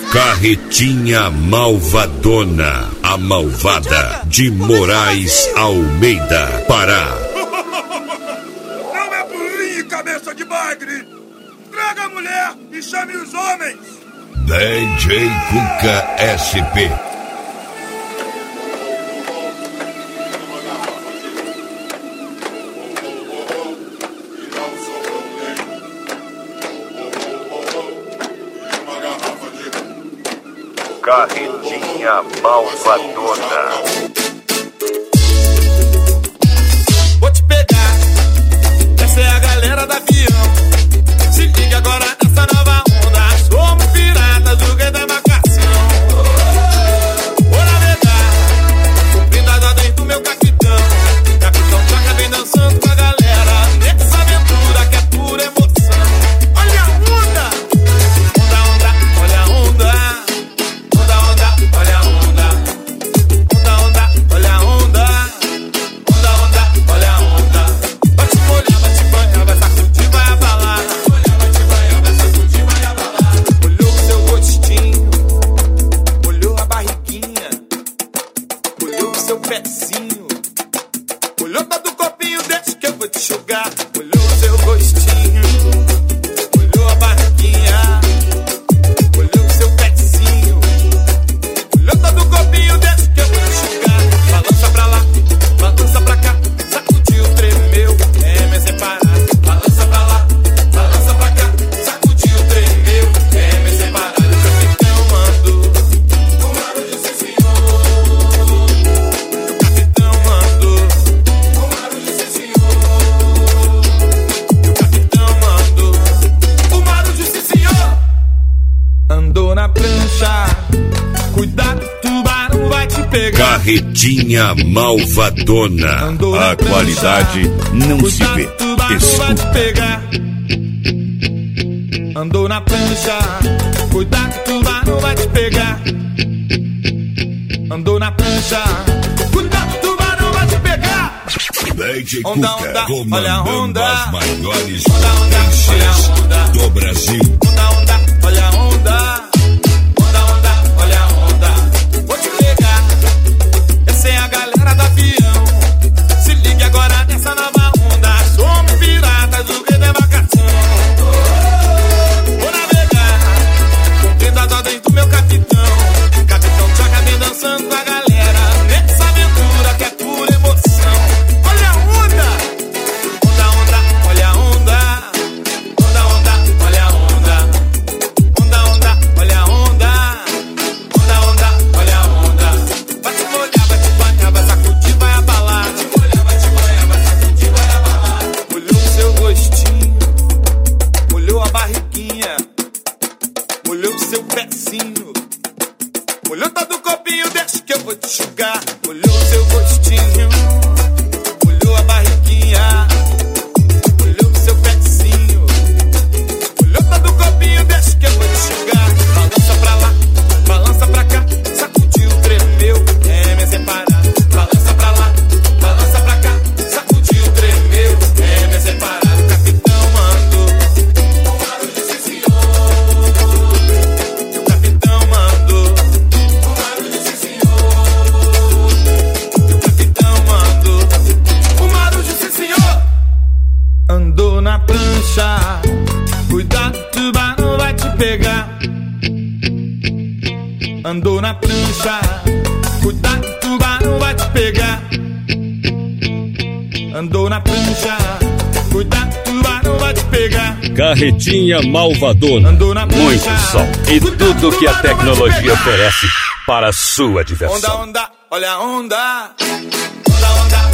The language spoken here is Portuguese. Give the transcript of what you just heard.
Carretinha Malvadona, a malvada de Moraes Almeida, Pará. Não é burrinho, cabeça de bagre. Traga a mulher e chame os homens. DJ Cuca SP. Carretinha Malvadona. Vou te pegar, essa é a galera da avião. Se liga agora nessa nova onda. Somos piratas do rei da embarcação. Vou navegar, cumprindo as ordens do meu capitão. Capitão Chaca vem dançando com a galera nessa aventura que é pura emoção. Olha a onda, onda, onda, olha a onda. Onda, onda, olha a onda. Onda, onda, olha a onda. Onda, onda, olha a onda. Vai te molhar, vai te banhar, vai sacudir, vai abalar. Vai te banhar, vai sacudir, vai abalar. Olhou o seu rostinho, olhou a barriguinha, olhou o seu pezinho, olhou todo o corpinho, deixa que eu vou te jogar. Olhou o seu rostinho, olhou a barriguinha, olhou o seu pezinho, olhou todo o corpinho, deixa que eu vou te jogar. Balança pra lá, balança pra cá, sacudiu, tremeu, é me separar. Balança pra lá, balança pra cá, sacudiu, tremeu, é me separar. O capitão mandou, o Maru disse senhor. O capitão mandou, o Maru disse senhor. O capitão mandou, o Maru disse senhor. Andou na prancha, cuidado, tubarão vai te pegar. Carretinha Malvadona. Andou na A qualidade não se cuidado, vê, tubarão vai te escuta. pegar. Andou na prancha, cuidado, tubarão vai te pegar. Andou na prancha, cuidado, tubarão vai te pegar. DJ Onda, Cuca onda, olha a comandando onda. as maiores Onda, onda, olha a onda. potências do Brasil. Onda, onda, olha a onda. Onda, onda, olha a onda. Vou te pegar, essa é a galera do avião. Se ligue agora nessa nova onda. Somos piratas do rei da embarcação. Vou navegar, cumprindo as ordens do meu capitão. Capitão Chaca vem dançando com a galera nessa aventura que é pura emoção. Olha a onda, onda, onda, olha a onda. Onda, onda, olha a onda. Onda, onda, olha a onda. Onda, onda, olha a onda. Vai te molhar, vai te banhar, vai sacudir, vai abalar. Vai te molhar, vai te banhar, vai sacudir, vai abalar. Olhou o seu rostinho, olhou a barriguinha, olhou o seu pezinho, olhou todo o corpinho, deixa que eu vou te enxugar. Olhou o seu rostinho, olhou a barriguinha, olhou o seu pezinho, olhou todo o corpinho, deixa que eu vou te enxugar. Balança pra lá, balança pra cá, sacudiu, tremeu, é me separar. Balança pra lá, balança pra cá, sacudiu, tremeu, é me separar. O capitão mandou, o Maru disse senhor. O capitão mandou, o Maru disse senhor. O capitão mandou, o Maru disse senhor. Andou na prancha, cuidado, tubarão vai te pegar. Andou na prancha, cuidado, tubarão vai te pegar. Andou na prancha, cuidado, tubarão vai te pegar. Carretinha Malvadona. Andou na prancha, Muito som e tudo que a tecnologia oferece para a sua diversão. Onda, onda, olha a onda. Onda, onda,